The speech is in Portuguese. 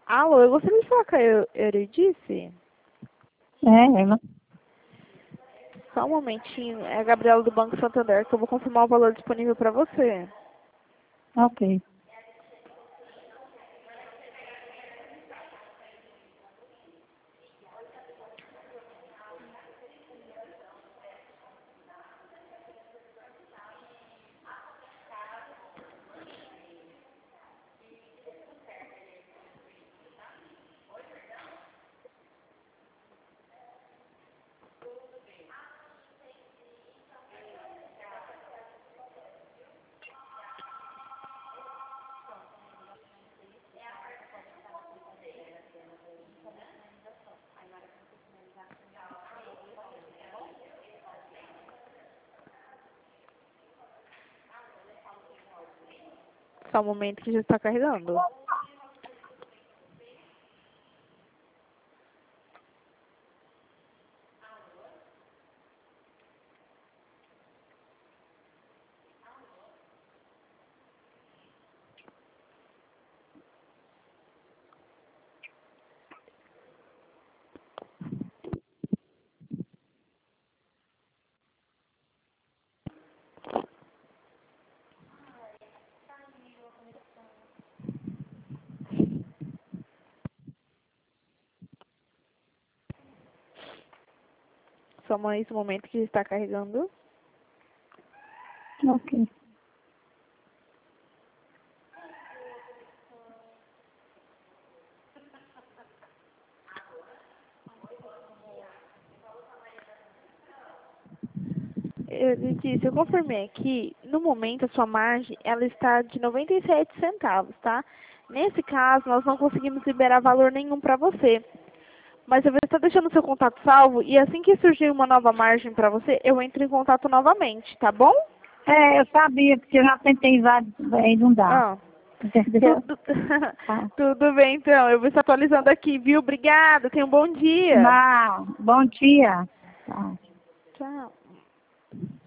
Alô, eu gostaria de falar com a Eurídice. Ela. Só um momentinho. É a Gabriela do Banco Santander, que eu vou confirmar o valor disponível para você. Ok. Só um momento que já está carregando. Só mais um momento que já está carregando. Ok. Eurídice, eu confirmei aqui. No momento, a sua margem ela está de 97 centavos, tá? Nesse caso, nós não conseguimos liberar valor nenhum para você. Mas eu vou estar deixando o seu contato salvo e assim que surgir uma nova margem para você, eu entro em contato novamente, tá bom? Eu sabia, porque eu já tentei vários, aí não dá. Ah, Entendeu? tudo, Tá. tudo bem, então. Eu vou estar atualizando aqui, viu? Obrigada. Tenha um bom dia. Bom dia. Tá. Tchau.